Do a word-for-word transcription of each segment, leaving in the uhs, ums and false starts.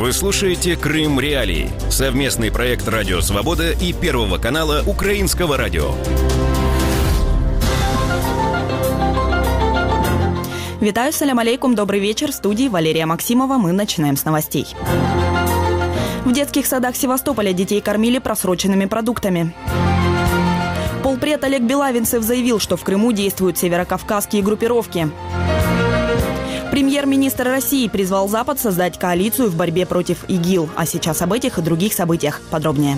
Вы слушаете «Крым Реалии» – совместный проект «Радио Свобода» и Первого канала Украинского радио. Витаю, салям алейкум, добрый вечер. В студии Валерия Максимова. Мы начинаем с новостей. В детских садах Севастополя детей кормили просроченными продуктами. Полпред Олег Белавинцев заявил, что в Крыму действуют северокавказские группировки. Премьер-министр России призвал Запад создать коалицию в борьбе против ИГИЛ. А сейчас об этих и других событиях подробнее.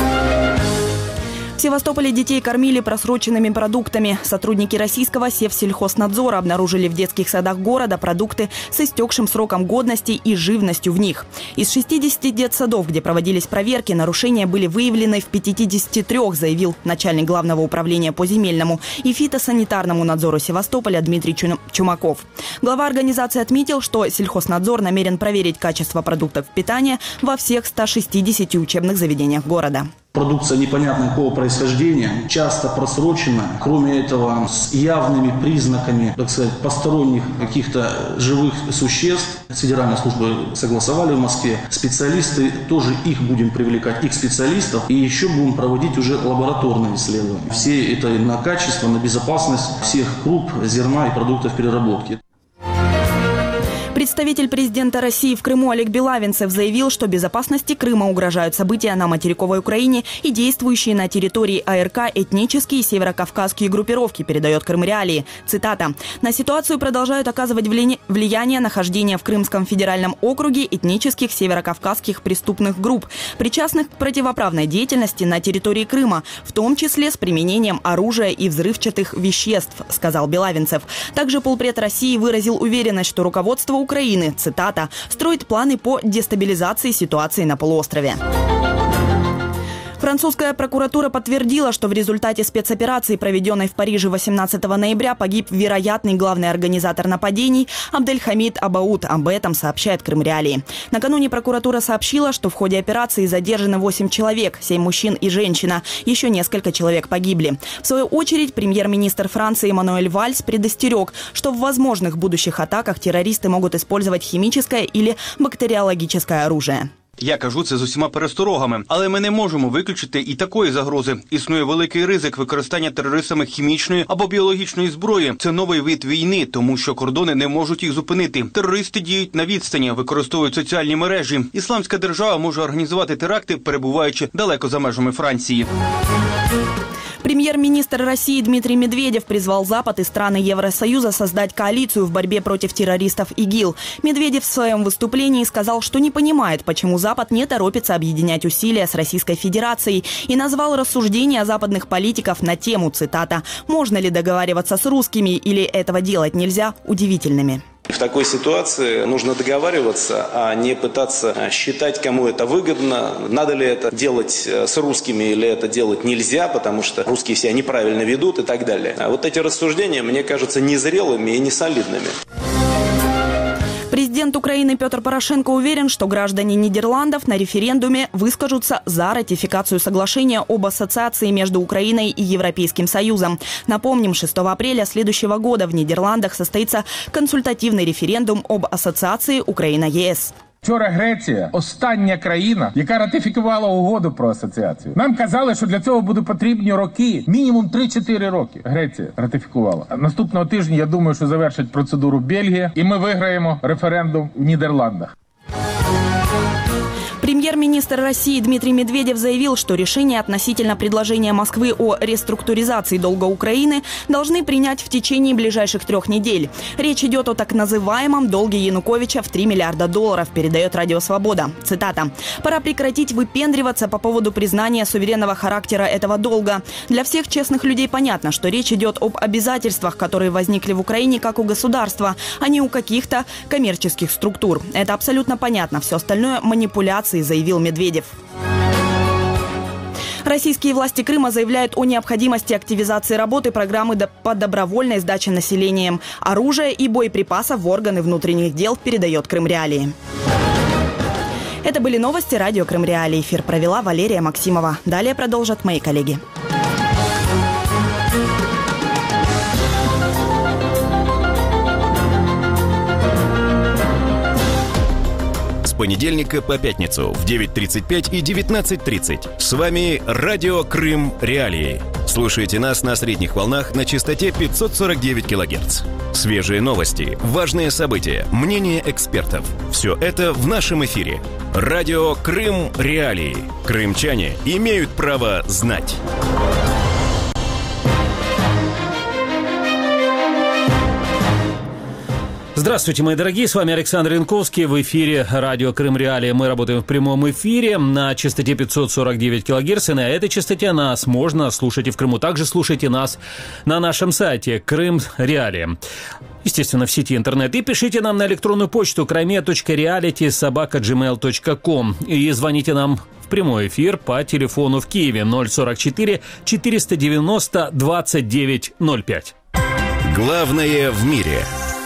В Севастополе детей кормили просроченными продуктами. Сотрудники российского Севсельхознадзора обнаружили в детских садах города продукты с истекшим сроком годности и живностью в них. Из шестидесяти детсадов, где проводились проверки, нарушения были выявлены в пятидесяти трёх, заявил начальник Главного управления по земельному и фитосанитарному надзору Севастополя Дмитрий Чумаков. Глава организации отметил, что Сельхознадзор намерен проверить качество продуктов питания во всех ста шестидесяти учебных заведениях города. Продукция непонятного какого происхождения, часто просрочена. Кроме этого, с явными признаками, так сказать, посторонних каких-то живых существ. С Федеральной службой согласовали в Москве. Специалисты, тоже их будем привлекать, их специалистов. И еще будем проводить уже лабораторные исследования. Все это на качество, на безопасность всех круп, зерна и продуктов переработки. Представитель президента России в Крыму Олег Белавинцев заявил, что безопасности Крыма угрожают события на материковой Украине и действующие на территории АРК этнические северокавказские группировки, передает Крым Реалии. Цитата. «На ситуацию продолжают оказывать влияние нахождения в Крымском федеральном округе этнических северокавказских преступных групп, причастных к противоправной деятельности на территории Крыма, в том числе с применением оружия и взрывчатых веществ», сказал Белавинцев. Также полпред России выразил уверенность, что руководство Украины, цитата, «строит планы по дестабилизации ситуации на полуострове». Французская прокуратура подтвердила, что в результате спецоперации, проведенной в Париже восемнадцатого ноября, погиб вероятный главный организатор нападений Абдельхамид Абауд. Об этом сообщает Крым Реалии. Накануне прокуратура сообщила, что в ходе операции задержаны восемь человек, семь мужчин и женщина. Еще несколько человек погибли. В свою очередь, премьер-министр Франции Эммануэль Вальс предостерег, что в возможных будущих атаках террористы могут использовать химическое или бактеріологічне оружие. Я кажу це з усіма пересторогами, але ми не можемо виключити і такої загрози. Існує великий ризик використання терористами хімічної або біологічної зброї. Це новий вид війни, тому що кордони не можуть їх зупинити. Терористи діють на відстані, використовують соціальні мережі. Ісламська держава може організувати теракти, перебуваючи далеко за межами Франції. Премьер-министр России Дмитрий Медведев призвал Запад и страны Евросоюза создать коалицию в борьбе против террористов ИГИЛ. Медведев в своем выступлении сказал, что не понимает, почему Запад не торопится объединять усилия с Российской Федерацией, и назвал рассуждения западных политиков на тему, цитата, «можно ли договариваться с русскими или этого делать нельзя» удивительными. В такой ситуации нужно договариваться, а не пытаться считать, кому это выгодно, надо ли это делать с русскими или это делать нельзя, потому что русские себя неправильно ведут и так далее. А вот эти рассуждения, мне кажутся незрелыми и несолидными. Президент Украины Петр Порошенко уверен, что граждане Нидерландов на референдуме выскажутся за ратификацию соглашения об ассоциации между Украиной и Европейским Союзом. Напомним, шестого апреля следующего года в Нидерландах состоится консультативный референдум об ассоциации Украина-ЕС. Вчора Греція – остання країна, яка ратифікувала угоду про асоціацію. Нам казали, що для цього будуть потрібні роки, мінімум три-чотири роки. Греція ратифікувала. Наступного тижня, я думаю, що завершить процедуру Бельгія, і ми виграємо референдум в Нідерландах. Премьер-министр России Дмитрий Медведев заявил, что решение относительно предложения Москвы о реструктуризации долга Украины должны принять в течение ближайших трех недель. Речь идет о так называемом долге Януковича в три миллиарда долларов, передает Радио Свобода. Цитата. «Пора прекратить выпендриваться по поводу признания суверенного характера этого долга. Для всех честных людей понятно, что речь идет об обязательствах, которые возникли в Украине как у государства, а не у каких-то коммерческих структур. Это абсолютно понятно. Все остальное – манипуляции», заявил Медведев. Российские власти Крыма заявляют о необходимости активизации работы программы по добровольной сдаче населением оружия и боеприпасов в органы внутренних дел, передает Крым Реалии. Это были новости радио Крым Реалии. Эфир провела Валерия Максимова. Далее продолжат мои коллеги. с понедельника по пятницу в девять тридцать пять и девятнадцать тридцать. С вами Радио Крым Реалии. Слушайте нас на средних волнах на частоте пятьсот сорок девять килогерц. Свежие новости, важные события, мнения экспертов. Все это в нашем эфире. Радио Крым Реалии. Крымчане имеют право знать. Здравствуйте, мои дорогие, с вами Александр Янковский, в эфире радио Крым Реалии. Мы работаем в прямом эфире на частоте пятьсот сорок девять килогерц, и на этой частоте нас можно слушать и в Крыму. Также слушайте нас на нашем сайте Крым Реалии. Естественно, в сети интернет. И пишите нам на электронную почту крайме точка реалити собака джимейл точка ком. И звоните нам в прямой эфир по телефону в Киеве ноль сорок четыре четыреста девяносто двадцать девять ноль пять. Главное в мире.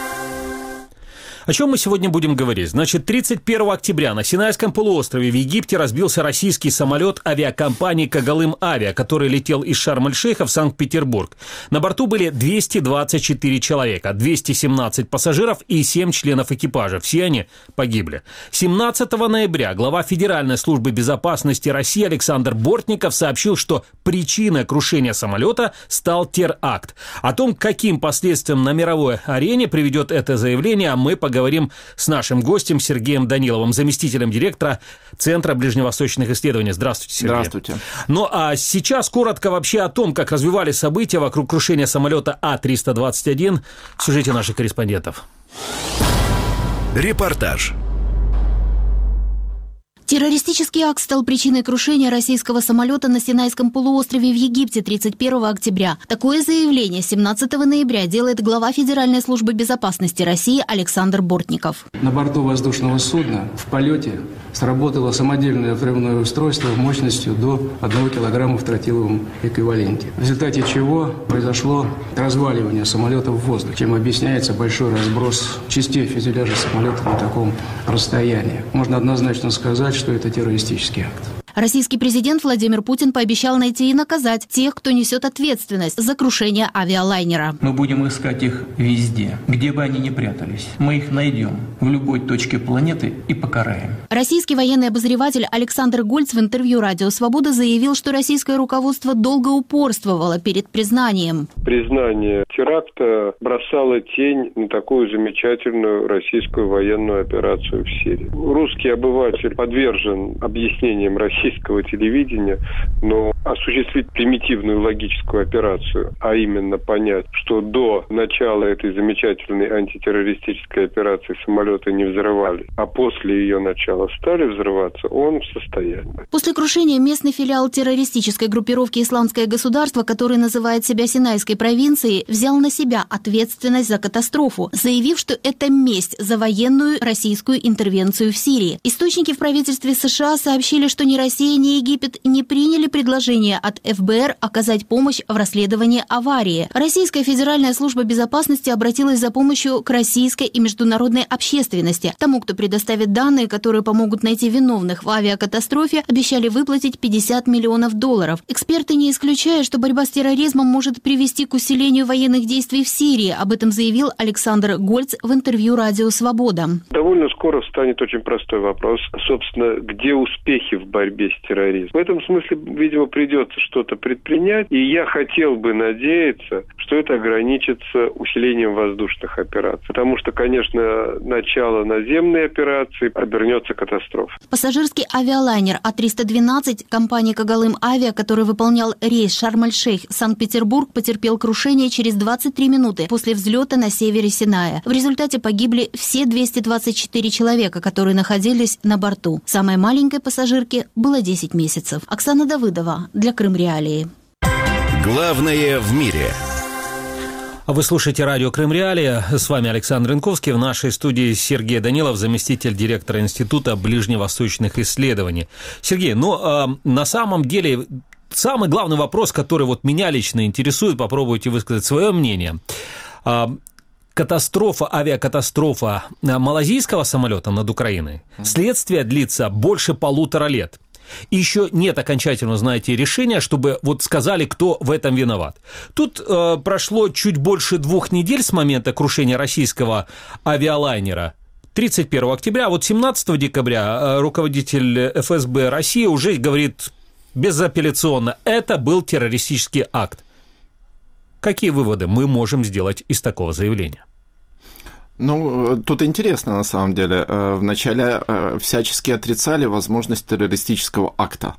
О чем мы сегодня будем говорить? Значит, тридцать первого октября на Синайском полуострове в Египте разбился российский самолет авиакомпании «Когалым Авиа», который летел из Шарм-эль-Шейха в Санкт-Петербург. На борту были двести двадцать четыре человека, двести семнадцать пассажиров и семь членов экипажа. Все они погибли. семнадцатого ноября глава Федеральной службы безопасности России Александр Бортников сообщил, что причиной крушения самолета стал теракт. О том, к каким последствиям на мировой арене приведет это заявление, мы поговорим. Говорим с нашим гостем Сергеем Даниловым, заместителем директора Центра ближневосточных исследований. Здравствуйте, Сергей. Здравствуйте. Ну а сейчас коротко вообще о том, как развивались события вокруг крушения самолета А триста двадцать один в сюжете наших корреспондентов. Репортаж. Террористический акт стал причиной крушения российского самолета на Синайском полуострове в Египте тридцать первого октября. Такое заявление семнадцатого ноября делает глава Федеральной службы безопасности России Александр Бортников. На борту воздушного судна в полете сработало самодельное взрывное устройство мощностью до одного килограмма в тротиловом эквиваленте, в результате чего произошло разваливание самолета в воздухе, чем объясняется большой разброс частей фюзеляжа самолета на таком расстоянии. Можно однозначно сказать, что это террористический акт. Российский президент Владимир Путин пообещал найти и наказать тех, кто несет ответственность за крушение авиалайнера. Мы будем искать их везде, где бы они ни прятались. Мы их найдем в любой точке планеты и покараем. Российский военный обозреватель Александр Гольц в интервью «Радио Свобода» заявил, что российское руководство долго упорствовало перед признанием. Признание теракта бросало тень на такую замечательную российскую военную операцию в Сирии. Русский обыватель подвержен объяснениям России, российского телевидения, но осуществить примитивную логическую операцию, а именно понять, что до начала этой замечательной антитеррористической операции самолеты не взрывали, а после ее начала стали взрываться, он в состоянии. После крушения местный филиал террористической группировки «Исламское государство», который называет себя Синайской провинцией, взял на себя ответственность за катастрофу, заявив, что это месть за военную российскую интервенцию в Сирии. Источники в правительстве США сообщили, что ни Россия, ни Египет не приняли предложение от эф бэ эр оказать помощь в расследовании аварии. Российская Федеральная служба безопасности обратилась за помощью к российской и международной общественности. Тому, кто предоставит данные, которые помогут найти виновных в авиакатастрофе, обещали выплатить пятьдесят миллионов долларов. Эксперты не исключают, что борьба с терроризмом может привести к усилению военных действий в Сирии. Об этом заявил Александр Гольц в интервью «Радио Свобода». Довольно скоро встанет очень простой вопрос. Собственно, где успехи в борьбе с терроризмом? В этом смысле, видимо, придется что-то предпринять. И я хотел бы надеяться, что это ограничится усилением воздушных операций. Потому что, конечно, начало наземной операции обернется катастрофой. Пассажирский авиалайнер А триста двенадцать компании «Когалым Авиа», который выполнял рейс Шарм-эль-Шейх Санкт-Петербург, потерпел крушение через двадцать три минуты после взлета на севере Синая. В результате погибли все двести двадцать четыре человека, которые находились на борту. Самой маленькой пассажирке было десять месяцев. Оксана Давыдова для Крым Реалии. Главное в мире. Вы слушаете радио Крым Реалии. С вами Александр Янковский. В нашей студии Сергей Данилов, заместитель директора Института ближневосточных исследований. Сергей, ну, э, на самом деле, самый главный вопрос, который вот меня лично интересует, попробуйте высказать свое мнение. Э, катастрофа, авиакатастрофа малазийского самолета над Украиной. Следствие длится больше полутора лет. И еще нет окончательного, знаете, решения, чтобы вот сказали, кто в этом виноват. Тут э, прошло чуть больше двух недель с момента крушения российского авиалайнера. тридцать первого октября, а вот семнадцатого декабря руководитель эф эс бэ России уже говорит безапелляционно, это был террористический акт. Какие выводы мы можем сделать из такого заявления? Ну, тут интересно, на самом деле. Вначале всячески отрицали возможность террористического акта.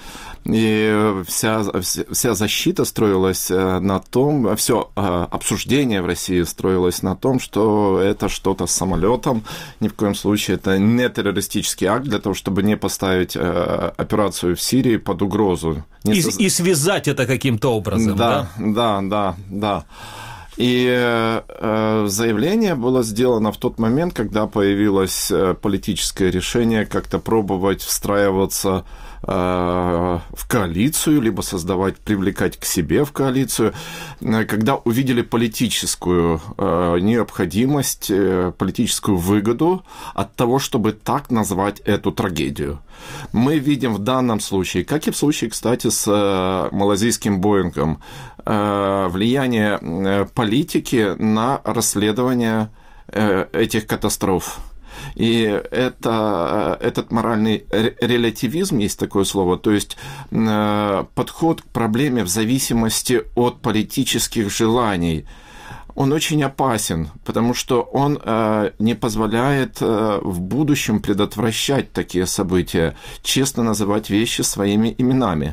И вся, вся защита строилась на том, все обсуждение в России строилось на том, что это что-то с самолетом, ни в коем случае это не террористический акт, для того, чтобы не поставить операцию в Сирии под угрозу. И, соз... и связать это каким-то образом, да? Да, да, да, да. И э, заявление было сделано в тот момент, когда появилось политическое решение как-то пробовать встраиваться э, в коалицию, либо создавать, привлекать к себе в коалицию, когда увидели политическую э, необходимость, э, политическую выгоду от того, чтобы так назвать эту трагедию. Мы видим в данном случае, как и в случае, кстати, с э, малазийским Боингом, э, влияние э, политики на расследование э, этих катастроф. И это, этот моральный релятивизм, есть такое слово, то есть э, подход к проблеме в зависимости от политических желаний, он очень опасен, потому что он э, не позволяет э, в будущем предотвращать такие события, честно называть вещи своими именами.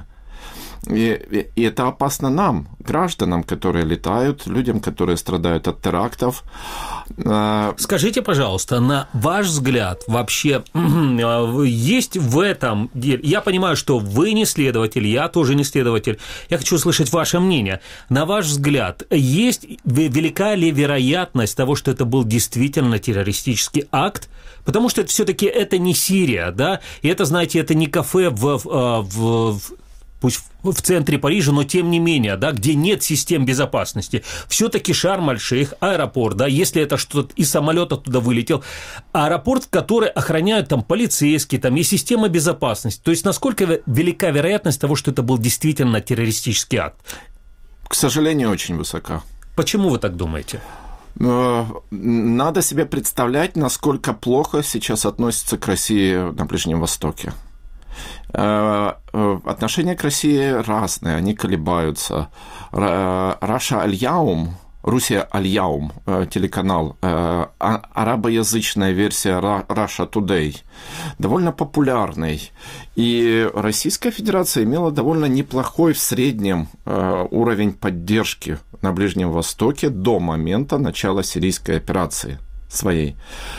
И, и это опасно нам, гражданам, которые летают, людям, которые страдают от терактов. Скажите, пожалуйста, на ваш взгляд, вообще есть в этом деле... Я понимаю, что вы не следователь, я тоже не следователь. Я хочу услышать ваше мнение. На ваш взгляд, есть велика ли вероятность того, что это был действительно террористический акт? Потому что это все-таки это не Сирия, да? И это, знаете, это не кафе в... в, в пусть в центре Парижа, но тем не менее, да, где нет систем безопасности. Все-таки Шарм-эль-Шейх, аэропорт, да, если это что-то, и самолет оттуда вылетел, аэропорт, который охраняют там полицейские, там есть система безопасности. То есть, насколько велика вероятность того, что это был действительно террористический акт? К сожалению, очень высока. Почему вы так думаете? Надо себе представлять, насколько плохо сейчас относятся к России на Ближнем Востоке. Отношения к России разные, они колебаются. Раша Аль-Яум, Руссия Аль-Яум, телеканал, арабоязычная версия Russia Today, довольно популярный. И Российская Федерация имела довольно неплохой в среднем уровень поддержки на Ближнем Востоке до момента начала сирийской операции своей.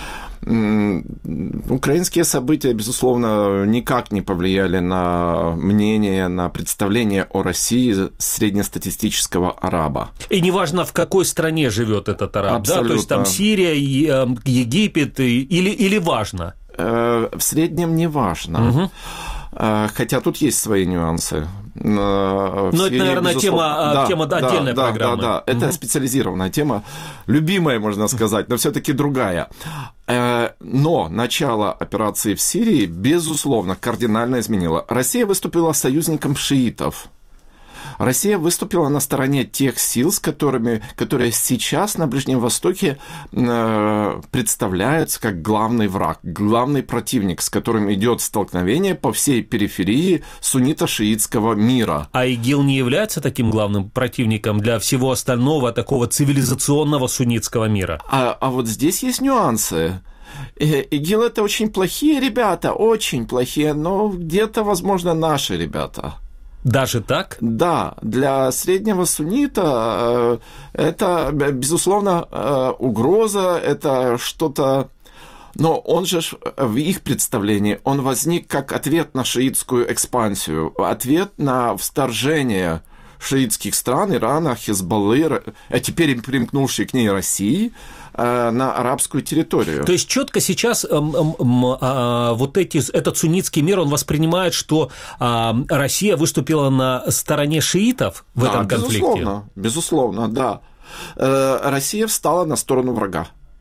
Украинские события, безусловно, никак не повлияли на мнение, на представление о России среднестатистического араба. И неважно, в какой стране живет этот араб, да? То есть там Сирия, Египет или, или важно? В среднем не важно. Угу. Хотя тут есть свои нюансы. Но это, наверное, тема, да, тема да, отдельной да, программы. Да, да, да. Это угу. специализированная тема, любимая, можно сказать, но все-таки другая. Но начало операции в Сирии, безусловно, кардинально изменило. Россия выступила союзником шиитов. Россия выступила на стороне тех сил, с которыми, которые сейчас на Ближнем Востоке э, представляются как главный враг, главный противник, с которым идет столкновение по всей периферии суннито-шиитского мира. А ИГИЛ не является таким главным противником для всего остального такого цивилизационного суннитского мира? А, а вот здесь есть нюансы. ИГИЛ – это очень плохие ребята, очень плохие, но где-то, возможно, наши ребята. Даже так? Да, для среднего суннита это, безусловно, угроза, это что-то... Но он же, в их представлении, он возник как ответ на шиитскую экспансию, ответ на вторжение шиитских стран, Ирана, Хизбаллы, а теперь примкнувшей к ней России, на арабскую территорию. То есть четко сейчас эм, эм, э, вот эти, этот суннитский мир, он воспринимает, что э, Россия выступила на стороне шиитов в да, этом конфликте? Безусловно, безусловно, да. Э, Россия встала на сторону врага.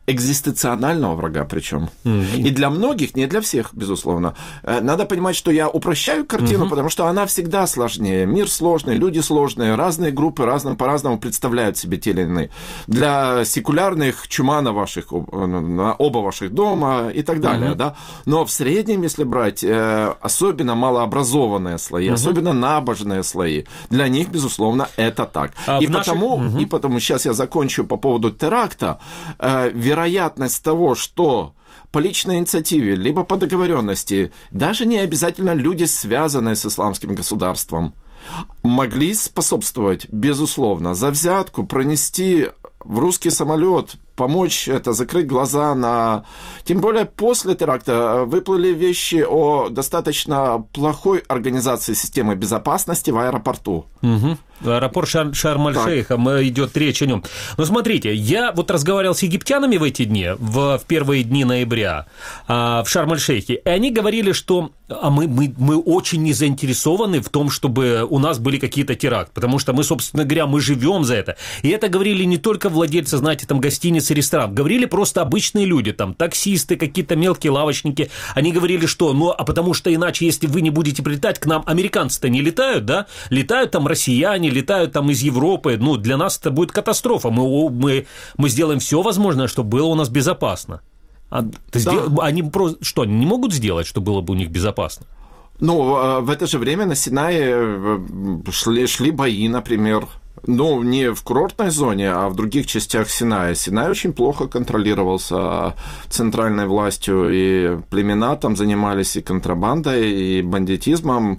экзистенциального врага причем. Mm-hmm. И для многих, не для всех, безусловно. Надо понимать, что я упрощаю картину, mm-hmm. потому что она всегда сложнее. Мир сложный, люди сложные, разные группы разным, по-разному представляют себе те или иные. Для секулярных чума на, ваших, на оба ваших дома и так далее. Mm-hmm. Да? Но в среднем, если брать, особенно малообразованные слои, mm-hmm. особенно набожные слои, для них, безусловно, это так. А и, потому, наших... mm-hmm. и потому, сейчас я закончу по поводу теракта. Вероятность того, что по личной инициативе, либо по договоренности, даже не обязательно люди, связанные с исламским государством, могли способствовать, безусловно, за взятку пронести в русский самолет, помочь это, закрыть глаза на... Тем более после теракта выплыли вещи о достаточно плохой организации системы безопасности в аэропорту. Угу. Аэропорт Шар- Шарм-эль-Шейха, идет речь о нем. Но смотрите, я вот разговаривал с египтянами в эти дни, в, в первые дни ноября, а, в Шарм-эль-Шейхе, и они говорили, что а мы, мы, мы очень не заинтересованы в том, чтобы у нас были какие-то теракты, потому что мы, собственно говоря, мы живем за это. И это говорили не только владельцы, знаете, там, гостиниц и ресторанов, говорили просто обычные люди, там, таксисты, какие-то мелкие лавочники. Они говорили, что, ну, а потому что иначе, если вы не будете прилетать, к нам американцы-то не летают, да, летают там россияне, летают там из Европы, ну, для нас это будет катастрофа, мы, мы, мы сделаем все возможное, чтобы было у нас безопасно. А, да. сдел... Они просто, что, они не могут сделать, чтобы было бы у них безопасно? Ну, в это же время на Синае шли, шли бои, например, ну, не в курортной зоне, а в других частях Синая. Синай очень плохо контролировался центральной властью, и племена там занимались и контрабандой, и бандитизмом,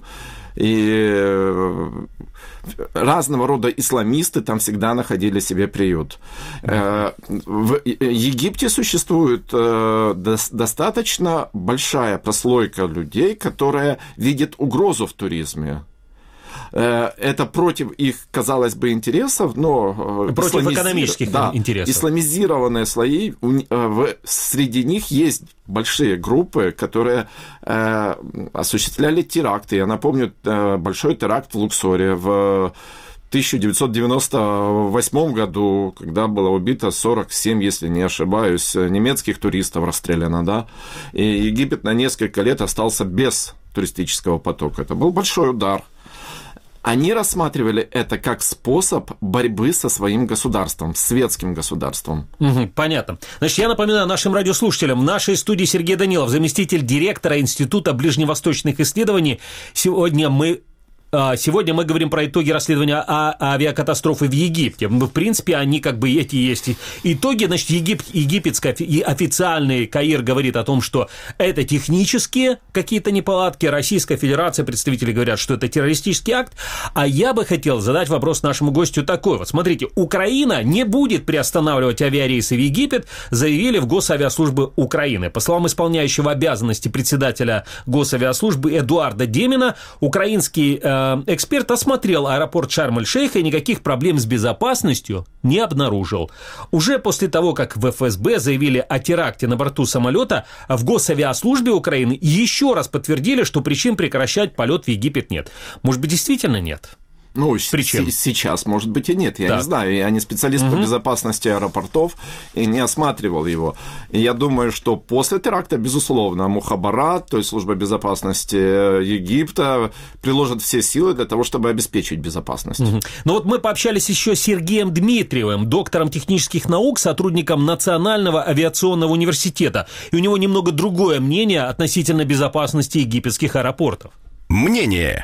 и разного рода исламисты там всегда находили себе приют. В Египте существует достаточно большая прослойка людей, которая видит угрозу в туризме. Это против их, казалось бы, интересов, но... Против исламизи... экономических да, интересов. Исламизированные слои, среди них есть большие группы, которые э, осуществляли теракты. Я напомню, большой теракт в Луксоре в тысяча девятьсот девяносто восьмом году, когда было убито сорок семь, если не ошибаюсь, немецких туристов расстреляно, да, и Египет на несколько лет остался без туристического потока. Это был большой удар. Они рассматривали это как способ борьбы со своим государством, светским государством. Угу, понятно. Значит, я напоминаю нашим радиослушателям, в нашей студии Сергей Данилов, заместитель директора Института ближневосточных исследований. Сегодня мы... Сегодня мы говорим про итоги расследования авиакатастрофы в Египте. В принципе, они как бы эти есть итоги. Значит, Егип, египетский и официальный Каир говорит о том, что это технические какие-то неполадки. Российская Федерация, представители говорят, что это террористический акт. А я бы хотел задать вопрос нашему гостю такой. Вот смотрите, Украина не будет приостанавливать авиарейсы в Египет, заявили в Госавиаслужбы Украины. По словам исполняющего обязанности председателя Госавиаслужбы Эдуарда Демина, украинский эксперт осмотрел аэропорт Шарм-эль-Шейха и никаких проблем с безопасностью не обнаружил. Уже после того, как в эф эс бэ заявили о теракте на борту самолета, в Госавиаслужбе Украины еще раз подтвердили, что причин прекращать полет в Египет нет. Может быть, действительно нет? Ну, причин. Сейчас, может быть, и нет. Я так. не знаю. Я не специалист угу. по безопасности аэропортов и не осматривал его. И я думаю, что после теракта, безусловно, Мухабарат, то есть служба безопасности Египта, приложит все силы для того, чтобы обеспечить безопасность. Угу. Ну вот мы пообщались еще с Сергеем Дмитриевым, доктором технических наук, сотрудником Национального авиационного университета. И у него немного другое мнение относительно безопасности египетских аэропортов. Мнение.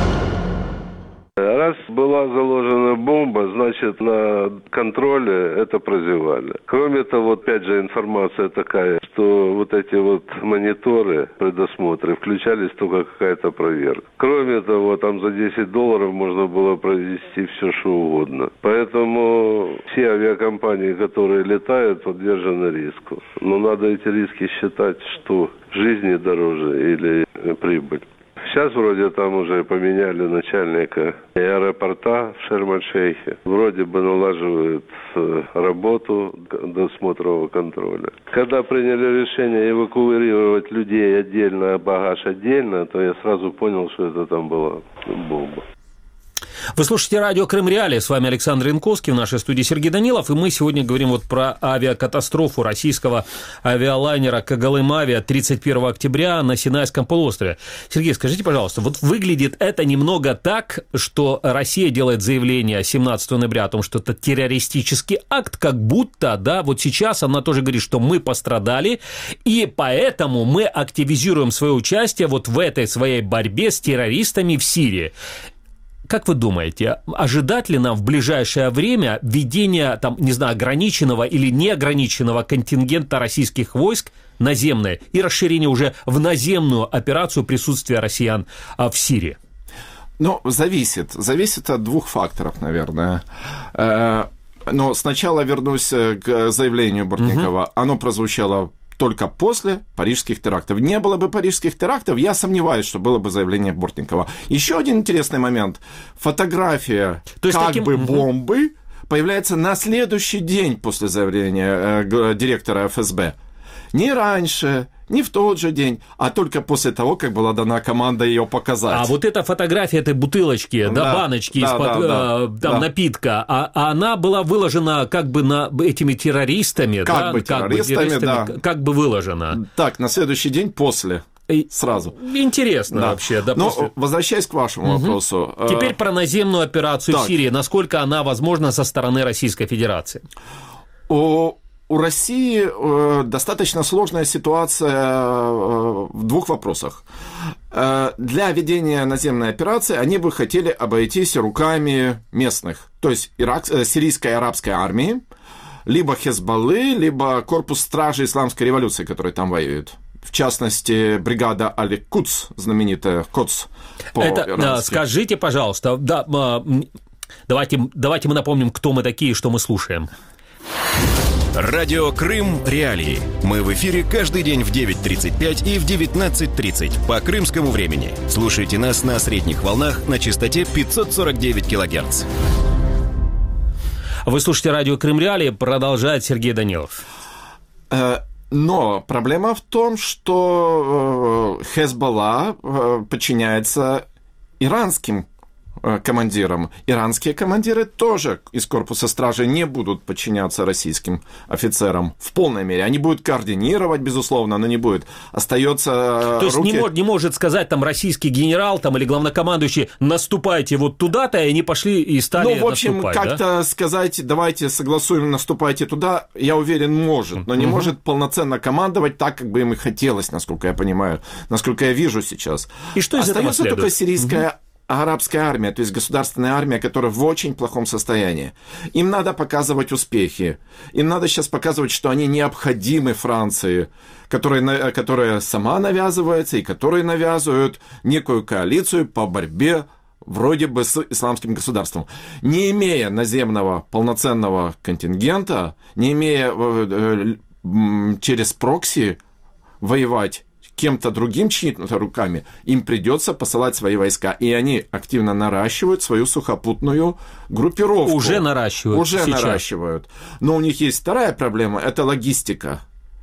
Раз была заложена бомба, значит, на контроле это прозевали. Кроме того, опять же, информация такая, что вот эти вот мониторы, предосмотры, включались только какая-то проверка. Кроме того, там за десять долларов можно было провести все, что угодно. Поэтому все авиакомпании, которые летают, подвержены риску. Но надо эти риски считать, что жизни дороже или прибыль. Сейчас вроде там уже поменяли начальника аэропорта в Шарм-эль-Шейхе. Вроде бы налаживают работу досмотрового контроля. Когда приняли решение эвакуировать людей отдельно, а багаж отдельно, то я сразу понял, что это там была бомба. Вы слушаете радио Крым Реалии. С вами Александр Янковский, в нашей студии Сергей Данилов. И мы сегодня говорим вот про авиакатастрофу российского авиалайнера «Когалым Авиа» тридцать первого октября на Синайском полуострове. Сергей, скажите, пожалуйста, вот выглядит это немного так, что Россия делает заявление семнадцатого ноября о том, что это террористический акт, как будто, да, вот сейчас она тоже говорит, что мы пострадали, и поэтому мы активизируем свое участие вот в этой своей борьбе с террористами в Сирии. Как вы думаете, ожидать ли нам в ближайшее время введения, там, не знаю, ограниченного или неограниченного контингента российских войск наземное и расширение уже в наземную операцию присутствия россиян в Сирии? Ну, зависит. Зависит от двух факторов, наверное. Но сначала вернусь к заявлению Бортникова. Угу. Оно прозвучало только после парижских терактов. Не было бы парижских терактов, я сомневаюсь, что было бы заявление Бортникова. Еще один интересный момент. Фотография То есть как таким... бы бомбы появляется на следующий день после заявления э, директора эф эс бэ. Не раньше, не в тот же день, а только после того, как была дана команда ее показать. А вот эта фотография этой бутылочки, да, да баночки да, из-под да, да, э, там, да. напитка, а, а она была выложена как бы на этими террористами, как да, бы как террористами, бы террористами, да. как бы выложена. Так, на следующий день после. Сразу. Интересно да. вообще. Да, Но, после... возвращаясь к вашему угу. вопросу. Теперь про наземную операцию так. в Сирии. Насколько она возможна со стороны Российской Федерации? О... У России э, достаточно сложная ситуация э, в двух вопросах. Э, для ведения наземной операции они бы хотели обойтись руками местных, то есть Ирак, э, сирийской арабской армии, либо Хезболлы, либо корпус стражи исламской революции, которые там воюют. В частности, бригада Аль-Кудс, знаменитая Кудс по-ирански. Скажите, пожалуйста, да, давайте, давайте мы напомним, кто мы такие, что мы слушаем. Радио Крым Реалии. Мы в эфире каждый день в девять тридцать пять и в девятнадцать тридцать по крымскому времени. Слушайте нас на средних волнах на частоте пятьсот сорок девять килогерц. Вы слушаете радио Крым Реалии, продолжает Сергей Данилов. Но проблема в том, что Хезболла подчиняется иранским командирам. Иранские командиры тоже из корпуса стражи не будут подчиняться российским офицерам в полной мере. Они будут координировать, безусловно, но не будет. Остается То есть руки... не, мож, не может сказать там российский генерал там, или главнокомандующий: наступайте вот туда-то, и они пошли и стали Ну, в общем, наступать, как-то да? сказать, давайте согласуем, наступайте туда, я уверен, может, но не угу. может полноценно командовать так, как бы им и хотелось, насколько я понимаю, насколько я вижу сейчас. И что из этого следует? Остается только сирийская угу. арабская армия, то есть государственная армия, которая в очень плохом состоянии. Им надо показывать успехи. Им надо сейчас показывать, что они необходимы Франции, которая, которая сама навязывается и которые навязывают некую коалицию по борьбе вроде бы с исламским государством. Не имея наземного полноценного контингента, не имея э, э, через прокси воевать кем-то другим чьими-то руками, им придется посылать свои войска. И они активно наращивают свою сухопутную группировку. Уже наращивают. Уже сейчас. наращивают. Но у них есть вторая проблема – это логистика.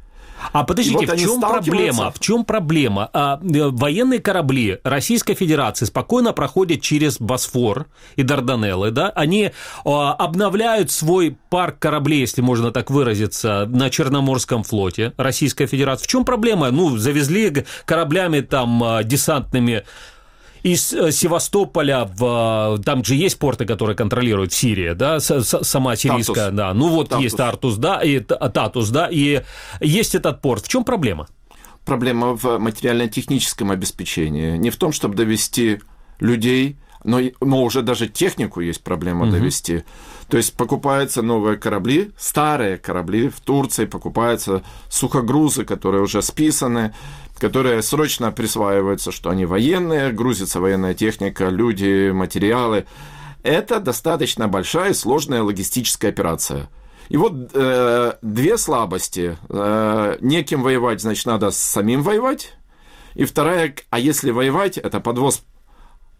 А подождите, вот в чем проблема? В чем проблема? А, военные корабли Российской Федерации спокойно проходят через Босфор и Дарданеллы, да? Они а, обновляют свой парк кораблей, если можно так выразиться, на Черноморском флоте Российской Федерации. В чем проблема? Ну, завезли кораблями там десантными из Севастополя, в, там же есть порты, которые контролируют в Сирии, да, сама сирийская, Тартус. Да, ну вот Тартус. Есть Тартус, да, и Татус, да, и есть этот порт. В чем проблема? Проблема в материально-техническом обеспечении, не в том, чтобы довести людей, но, но уже даже технику есть проблема угу. довести. То есть покупаются новые корабли, старые корабли в Турции, покупаются сухогрузы, которые уже списаны, которые срочно присваиваются, что они военные, грузится военная техника, люди, материалы. Это достаточно большая и сложная логистическая операция. И вот э, две слабости. Э, неким воевать, значит, надо самим воевать. И вторая, а если воевать, это подвоз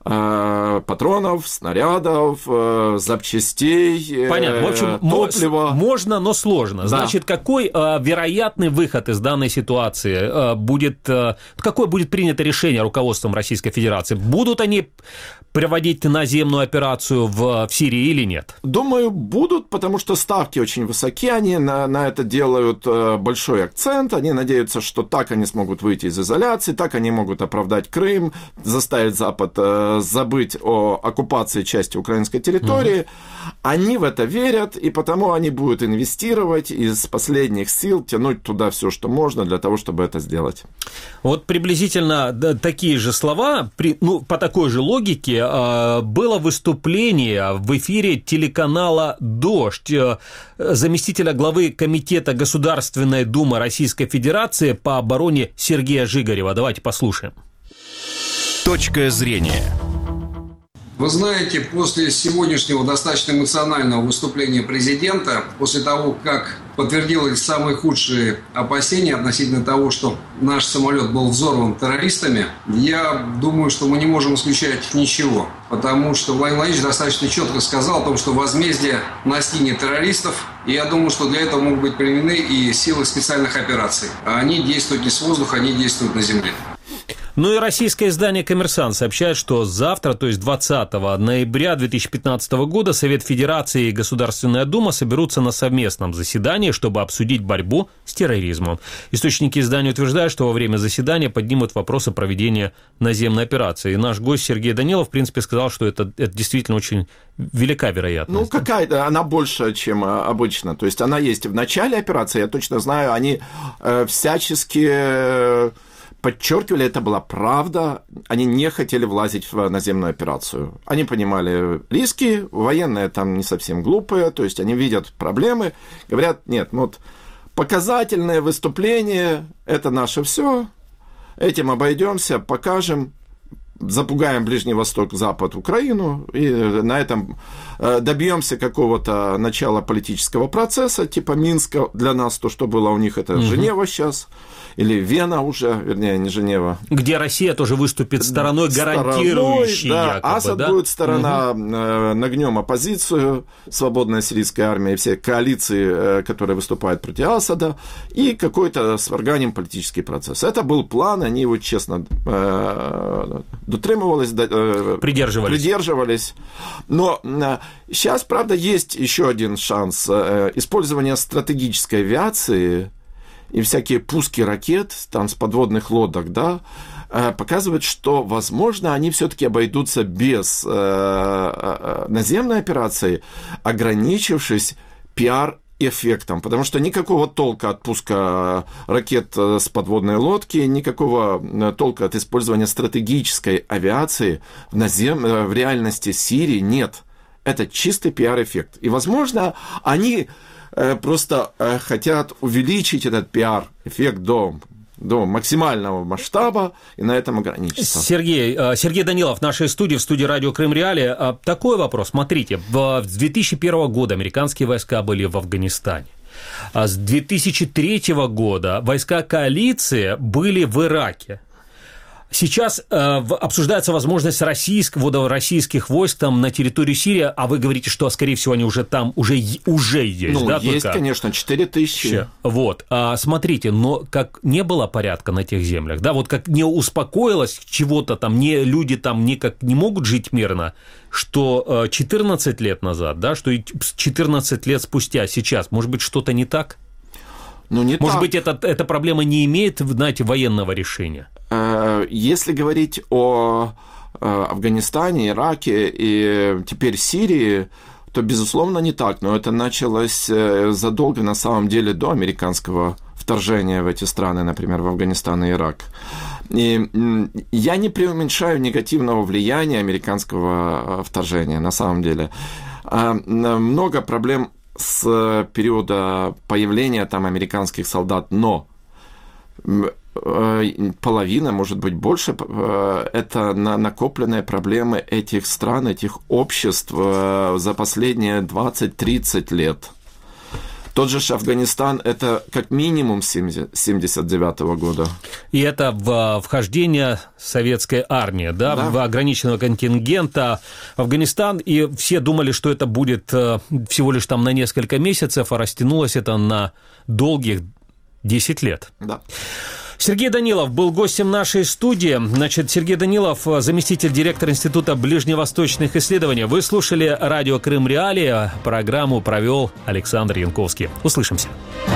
патронов, снарядов, запчастей, понятно. В общем, топлива. Можно, но сложно. Да. Значит, какой э, вероятный выход из данной ситуации э, будет, э, какое будет принято решение руководством Российской Федерации? Будут они проводить наземную операцию в, в Сирии или нет? Думаю, будут, потому что ставки очень высоки, они на, на это делают большой акцент, они надеются, что так они смогут выйти из изоляции, так они могут оправдать Крым, заставить Запад забыть о оккупации части украинской территории. Угу. Они в это верят, и потому они будут инвестировать из последних сил, тянуть туда все, что можно, для того, чтобы это сделать. Вот приблизительно такие же слова, при, ну, по такой же логике, было выступление в эфире телеканала «Дождь» заместителя главы Комитета Государственной Думы Российской Федерации по обороне Сергея Жигарева. Давайте послушаем. Точка зрения. Вы знаете, после сегодняшнего достаточно эмоционального выступления президента, после того, как подтвердились самые худшие опасения относительно того, что наш самолет был взорван террористами, я думаю, что мы не можем исключать ничего, потому что Владимир Владимирович достаточно четко сказал о том, что возмездие настигнет террористов, и я думаю, что для этого могут быть применены и силы специальных операций. Они действуют не с воздуха, они действуют на земле. Ну и российское издание «Коммерсант» сообщает, что завтра, то есть двадцатого ноября две тысячи пятнадцатого года, Совет Федерации и Государственная Дума соберутся на совместном заседании, чтобы обсудить борьбу с терроризмом. Источники издания утверждают, что во время заседания поднимут вопросы проведения наземной операции. И наш гость Сергей Данилов, в принципе, сказал, что это, это действительно очень велика вероятность. Ну, какая-то, она больше, чем обычно. То есть она есть в начале операции, я точно знаю, они э, всячески... подчеркивали, это была правда, они не хотели влазить в наземную операцию. Они понимали риски, военные там не совсем глупые, то есть они видят проблемы, говорят, нет, вот показательное выступление, это наше все, этим обойдемся, покажем, запугаем Ближний Восток, Запад, Украину, и на этом добьемся какого-то начала политического процесса, типа Минска, для нас то, что было у них, это угу. Женева сейчас, или Вена уже, вернее, не Женева. Где Россия тоже выступит стороной, гарантирующей, да, якобы, Асад да? будет сторона, угу. нагнем оппозицию, свободная сирийская армия и все коалиции, которые выступают против Асада, и какой-то сварганим политический процесс. Это был план, они его честно дотримывались, придерживались. придерживались. Но сейчас, правда, есть еще один шанс. Использование стратегической авиации и всякие пуски ракет там с подводных лодок, да, показывают, что, возможно, они все-таки обойдутся без наземной операции, ограничившись пиар эффектом, потому что никакого толка от пуска ракет с подводной лодки, никакого толка от использования стратегической авиации в, назем... в реальности Сирии нет. Это чистый пиар-эффект. И, возможно, они просто хотят увеличить этот пиар-эффект до... до максимального масштаба и на этом ограничиться. Сергей, Сергей Данилов в нашей студии, в студии радио Крым Реалии. Такой вопрос. Смотрите, с две тысячи первого года американские войска были в Афганистане. С две тысячи третьего года войска коалиции были в Ираке. Сейчас э, обсуждается возможность российского, российских войск там на территории Сирии, а вы говорите, что, скорее всего, они уже там уже, уже есть, ну, да? есть, только? Конечно, четыре тысячи. Вот, а, смотрите, но как не было порядка на тех землях, да, вот как не успокоилось чего-то там, не, люди там никак не могут жить мирно, что четырнадцать лет назад, да, что четырнадцать лет спустя сейчас, может быть, что-то не так? Ну, не Может так. быть, это, эта проблема не имеет, знаете, военного решения? Если говорить о Афганистане, Ираке и теперь Сирии, то, безусловно, не так. Но это началось задолго, на самом деле, до американского вторжения в эти страны, например, в Афганистан и Ирак. И я не преуменьшаю негативного влияния американского вторжения, на самом деле. Много проблем с периода появления там американских солдат, но половина, может быть, больше, это накопленные проблемы этих стран, этих обществ за последние двадцать-тридцать лет. Тот же Афганистан – это как минимум семьдесят девятого года. И это в вхождение советской армии, да, да, в ограниченного контингента в Афганистан, и все думали, что это будет всего лишь там на несколько месяцев, а растянулось это на долгих десять лет. Да. Сергей Данилов был гостем нашей студии. Значит, Сергей Данилов, заместитель директора Института ближневосточных исследований. Вы слушали радио Крым Реалии. Программу провел Александр Янковский. Услышимся.